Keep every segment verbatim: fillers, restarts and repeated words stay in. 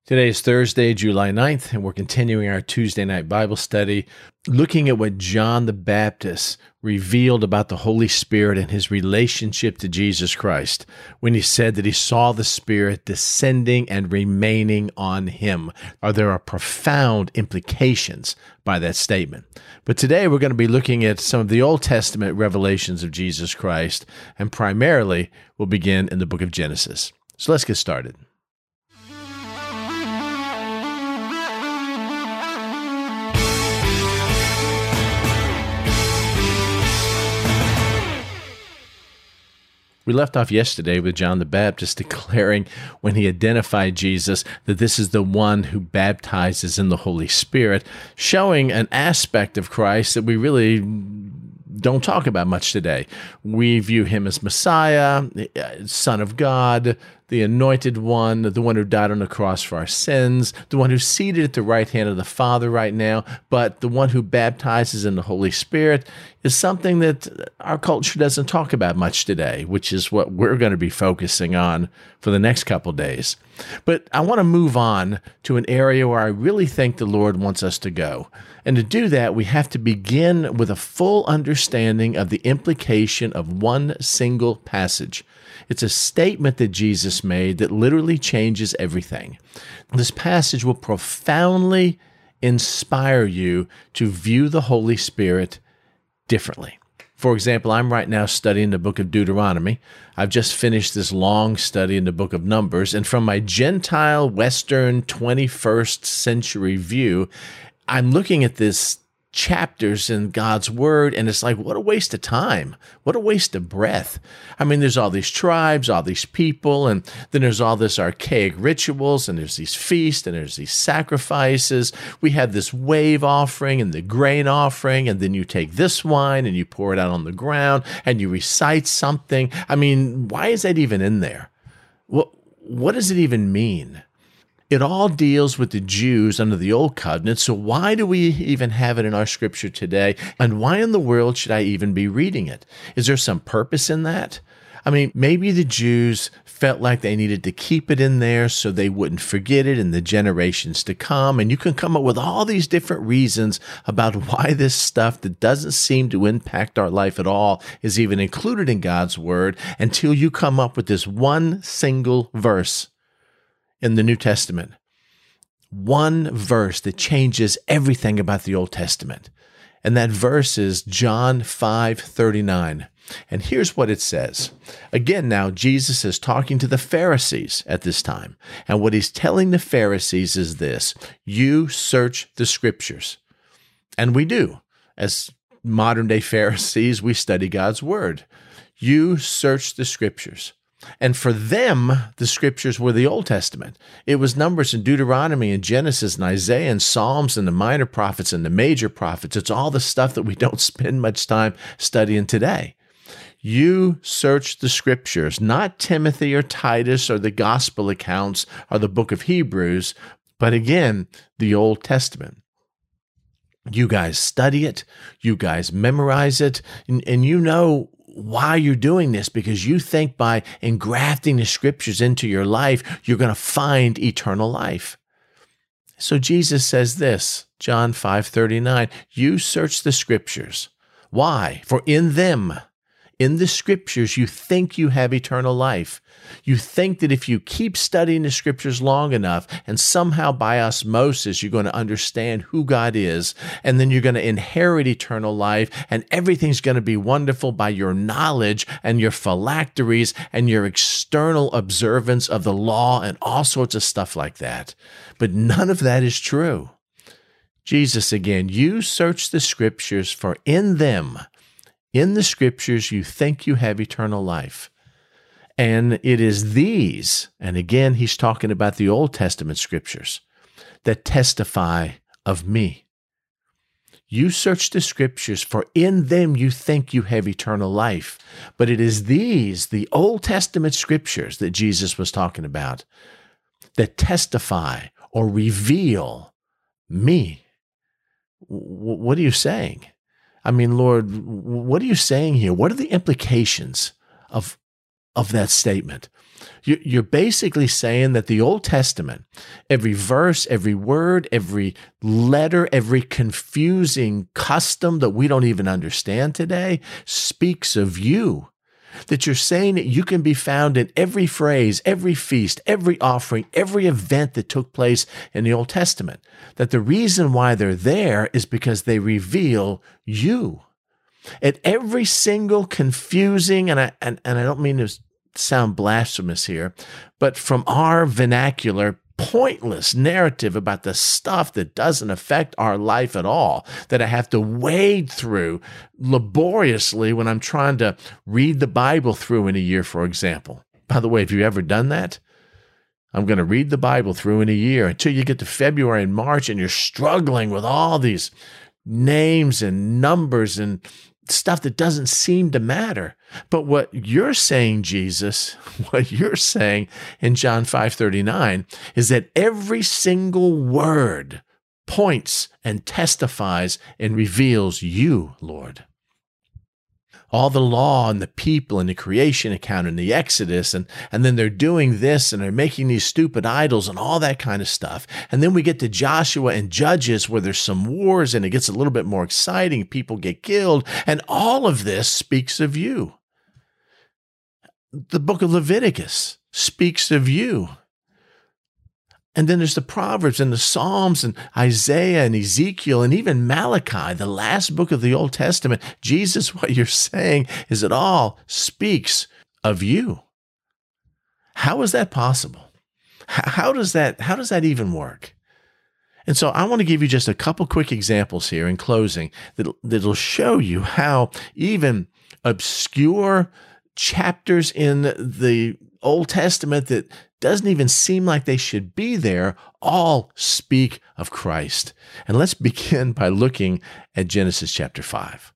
Today is Thursday, July ninth, and we're continuing our Tuesday night Bible study, looking at what John the Baptist revealed about the Holy Spirit and his relationship to Jesus Christ when he said that he saw the Spirit descending and remaining on him. Are there are profound implications by that statement. But today we're going to be looking at some of the Old Testament revelations of Jesus Christ, and primarily we'll begin in the book of Genesis. So let's get started. We left off yesterday with John the Baptist declaring when he identified Jesus that this is the one who baptizes in the Holy Spirit, showing an aspect of Christ that we really don't talk about much today. We view him as Messiah, Son of God, the Anointed One, the one who died on the cross for our sins, the one who's seated at the right hand of the Father right now, but the one who baptizes in the Holy Spirit is something that our culture doesn't talk about much today, which is what we're going to be focusing on for the next couple days. But I want to move on to an area where I really think the Lord wants us to go. And to do that, we have to begin with a full understanding of the implication of one single passage. It's a statement that Jesus made that literally changes everything. This passage will profoundly inspire you to view the Holy Spirit differently. For example, I'm right now studying the book of Deuteronomy. I've just finished this long study in the book of Numbers, and from my Gentile, Western, twenty-first century view, I'm looking at this chapters in God's Word, and it's like, what a waste of time. What a waste of breath. I mean, there's all these tribes, all these people, and then there's all this archaic rituals, and there's these feasts, and there's these sacrifices. We have this wave offering and the grain offering, and then you take this wine and you pour it out on the ground, and you recite something. I mean, why is that even in there? What, what does it even mean? It all deals with the Jews under the Old Covenant, so why do we even have it in our scripture today? And why in the world should I even be reading it? Is there some purpose in that? I mean, maybe the Jews felt like they needed to keep it in there so they wouldn't forget it in the generations to come, and you can come up with all these different reasons about why this stuff that doesn't seem to impact our life at all is even included in God's Word until you come up with this one single verse in the New Testament. One verse that changes everything about the Old Testament. And that verse is John five thirty-nine. And here's what it says. Again, now, Jesus is talking to the Pharisees at this time. And what he's telling the Pharisees is this: you search the Scriptures. And we do. As modern-day Pharisees, we study God's Word. You search the Scriptures. And for them, the Scriptures were the Old Testament. It was Numbers and Deuteronomy and Genesis and Isaiah and Psalms and the minor prophets and the major prophets. It's all the stuff that we don't spend much time studying today. You search the Scriptures, not Timothy or Titus or the Gospel accounts or the book of Hebrews, but again, the Old Testament. You guys study it, you guys memorize it, and, and you know why you're doing this, because you think by engrafting the Scriptures into your life, you're going to find eternal life. So Jesus says this, John five thirty-nine, you search the Scriptures. Why? For in them, in the Scriptures, you think you have eternal life. You think that if you keep studying the Scriptures long enough, and somehow by osmosis, you're going to understand who God is, and then you're going to inherit eternal life, and everything's going to be wonderful by your knowledge and your phylacteries and your external observance of the law and all sorts of stuff like that. But none of that is true. Jesus again, you search the Scriptures, for in them, in the Scriptures, you think you have eternal life. And it is these, and again, he's talking about the Old Testament Scriptures, that testify of me. You search the Scriptures, for in them you think you have eternal life. But it is these, the Old Testament Scriptures that Jesus was talking about, that testify or reveal me. W- what are you saying? I mean, Lord, what are you saying here? What are the implications of of that statement. You're basically saying that the Old Testament, every verse, every word, every letter, every confusing custom that we don't even understand today speaks of you. That you're saying that you can be found in every phrase, every feast, every offering, every event that took place in the Old Testament. That the reason why they're there is because they reveal you. At every single confusing, and I, and, and I don't mean to sound blasphemous here, but from our vernacular, pointless narrative about the stuff that doesn't affect our life at all, that I have to wade through laboriously when I'm trying to read the Bible through in a year, for example. By the way, have you ever done that? I'm going to read the Bible through in a year until you get to February and March and you're struggling with all these names and numbers and stuff that doesn't seem to matter. But what you're saying, Jesus, what you're saying in John five thirty-nine is that every single word points and testifies and reveals you, Lord. All the law and the people and the creation account and the Exodus, and, and then they're doing this and they're making these stupid idols and all that kind of stuff. And then we get to Joshua and Judges where there's some wars and it gets a little bit more exciting. People get killed. And all of this speaks of you. The book of Leviticus speaks of you. And then there's the Proverbs and the Psalms and Isaiah and Ezekiel and even Malachi, the last book of the Old Testament. Jesus, what you're saying is it all speaks of you. How is that possible? How does that, how does that even work? And so I want to give you just a couple quick examples here in closing that, that'll show you how even obscure chapters in the Old Testament that doesn't even seem like they should be there, all speak of Christ. And let's begin by looking at Genesis chapter five.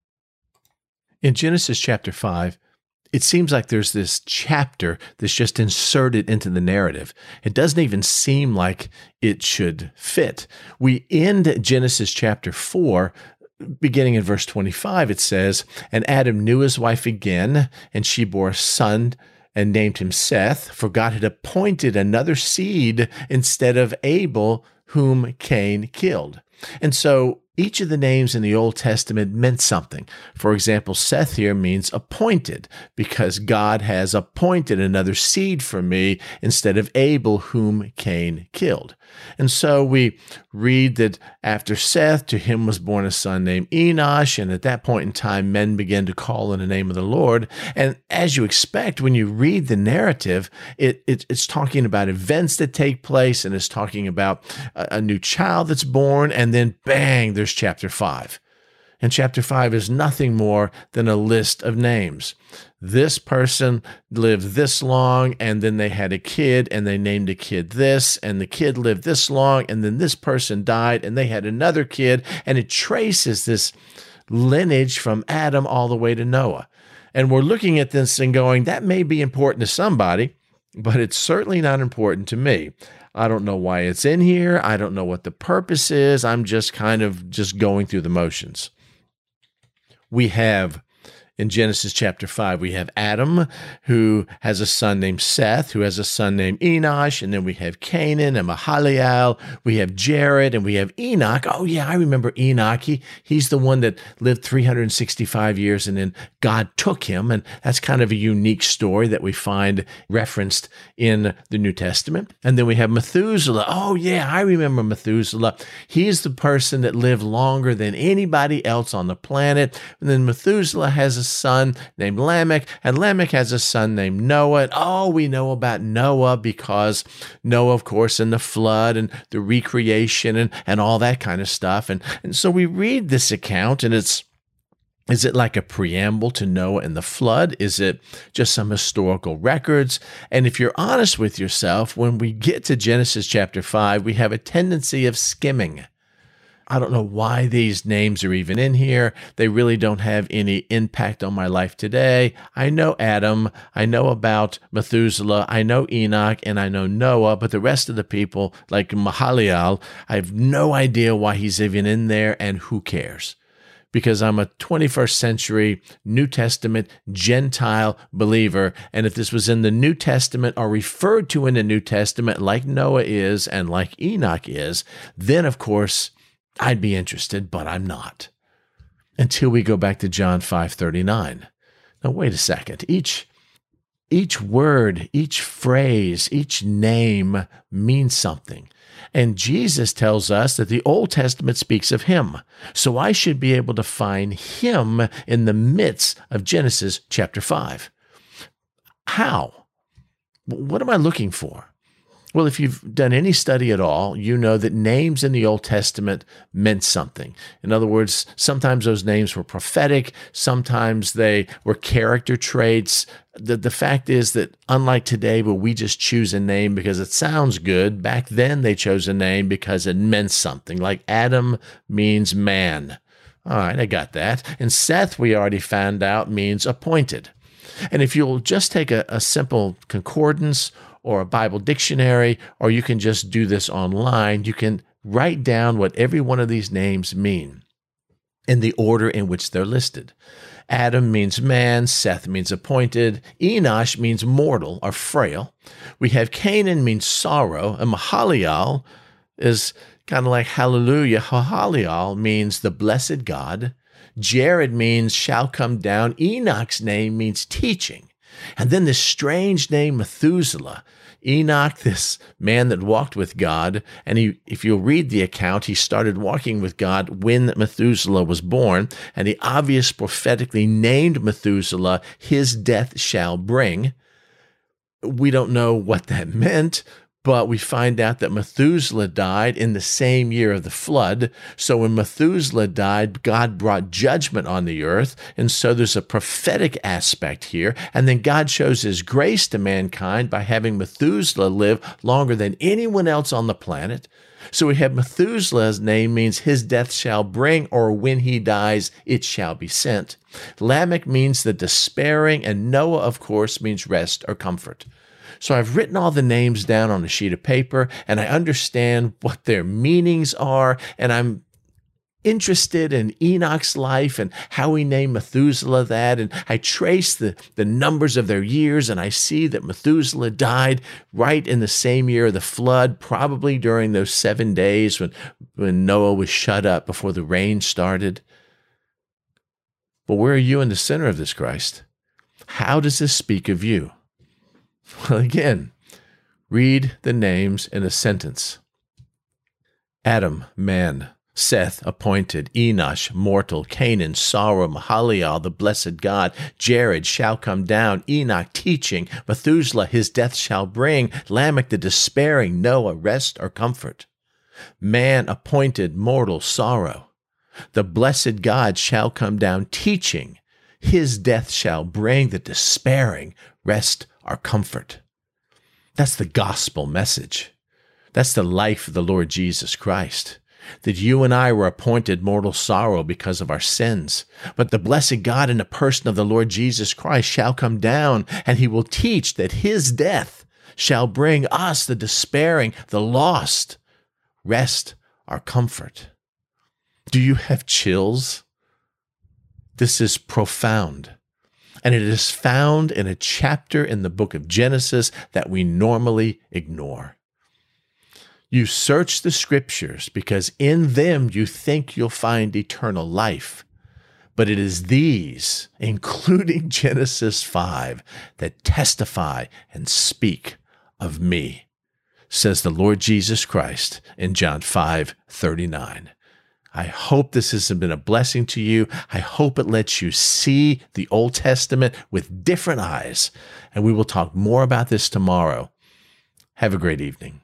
In Genesis chapter five, it seems like there's this chapter that's just inserted into the narrative. It doesn't even seem like it should fit. We end Genesis chapter four beginning in verse twenty-five. It says, "And Adam knew his wife again, and she bore a son, and named him Seth, for God had appointed another seed instead of Abel, whom Cain killed." And so each of the names in the Old Testament meant something. For example, Seth here means appointed, because God has appointed another seed for me instead of Abel, whom Cain killed. And so we read that after Seth, to him was born a son named Enosh, and at that point in time, men began to call on the name of the Lord. And as you expect, when you read the narrative, it, it, it's talking about events that take place, and it's talking about a, a new child that's born, and then bang, there's chapter five. And chapter five is nothing more than a list of names. This person lived this long, and then they had a kid, and they named a kid this, and the kid lived this long, and then this person died, and they had another kid, and it traces this lineage from Adam all the way to Noah. And we're looking at this and going, that may be important to somebody, but it's certainly not important to me. I don't know why it's in here. I don't know what the purpose is. I'm just kind of just going through the motions. We have, in Genesis chapter five, we have Adam, who has a son named Seth, who has a son named Enosh, and then we have Canaan and Mahalalel, we have Jared, and we have Enoch. Oh yeah, I remember Enoch. He, he's the one that lived three hundred sixty-five years, and then God took him, and that's kind of a unique story that we find referenced in the New Testament. And then we have Methuselah. Oh yeah, I remember Methuselah. He's the person that lived longer than anybody else on the planet. And then Methuselah has a son named Lamech, and Lamech has a son named Noah. And oh, we know about Noah because Noah, of course, and the flood and the recreation and, and all that kind of stuff. And, and so we read this account, and it's Is it like a preamble to Noah and the flood? Is it just some historical records? And if you're honest with yourself, when we get to Genesis chapter five, we have a tendency of skimming. I don't know why these names are even in here. They really don't have any impact on my life today. I know Adam, I know about Methuselah, I know Enoch, and I know Noah, but the rest of the people, like Mahalalel, I have no idea why he's even in there, and who cares? because I'm a twenty-first century New Testament Gentile believer. And if this was in the New Testament or referred to in the New Testament like Noah is and like Enoch is, then of course I'd be interested, but I'm not. Until we go back to John five thirty-nine. Now, wait a second. Each, each word, each phrase, each name means something. And Jesus tells us that the Old Testament speaks of him. So I should be able to find him in the midst of Genesis chapter five. How? What am I looking for? Well, if you've done any study at all, you know that names in the Old Testament meant something. In other words, sometimes those names were prophetic, sometimes they were character traits. The, the fact is that unlike today, where we just choose a name because it sounds good, back then they chose a name because it meant something, like Adam means man. All right, I got that. And Seth, we already found out, means appointed. And if you'll just take a, a simple concordance or a Bible dictionary, or you can just do this online, you can write down what every one of these names mean in the order in which they're listed. Adam means man, Seth means appointed, Enosh means mortal or frail. We have Canaan means sorrow, and Mahaliel is kind of like hallelujah. Mahaliel means the blessed God. Jared means shall come down. Enoch's name means teaching. And then this strange name, Methuselah. Enoch, this man that walked with God, and he, if you'll read the account, he started walking with God when Methuselah was born, and the obvious prophetically named Methuselah, his death shall bring. We don't know what that meant, but we find out that Methuselah died in the same year of the flood. So when Methuselah died, God brought judgment on the earth. And so there's a prophetic aspect here. And then God shows his grace to mankind by having Methuselah live longer than anyone else on the planet. So we have Methuselah's name means his death shall bring, or when he dies, it shall be sent. Lamech means the despairing, and Noah, of course, means rest or comfort. So I've written all the names down on a sheet of paper, and I understand what their meanings are, and I'm interested in Enoch's life and how he named Methuselah that, and I trace the, the numbers of their years, and I see that Methuselah died right in the same year of the flood, probably during those seven days when, when Noah was shut up before the rain started. But where are you in the center of this, Christ? How does this speak of you? Well, again, read the names in a sentence. Adam, man. Seth, appointed. Enosh, mortal. Canaan, sorrow. Mahaliel, the blessed God. Jared, shall come down. Enoch, teaching. Methuselah, his death shall bring. Lamech, the despairing. Noah, rest or comfort. Man, appointed. Mortal, sorrow. The blessed God shall come down, teaching. His death shall bring, the despairing, rest or comfort. That's the gospel message. That's the life of the Lord Jesus Christ. That you and I were appointed mortal sorrow because of our sins. But the blessed God in the person of the Lord Jesus Christ shall come down, and he will teach that his death shall bring us, the despairing, the lost, rest or comfort. Do you have chills? This is profound. And it is found in a chapter in the book of Genesis that we normally ignore. You search the scriptures because in them you think you'll find eternal life. But it is these, including Genesis five, that testify and speak of me, says the Lord Jesus Christ in John five thirty-nine. I hope this has been a blessing to you. I hope it lets you see the Old Testament with different eyes. And we will talk more about this tomorrow. Have a great evening.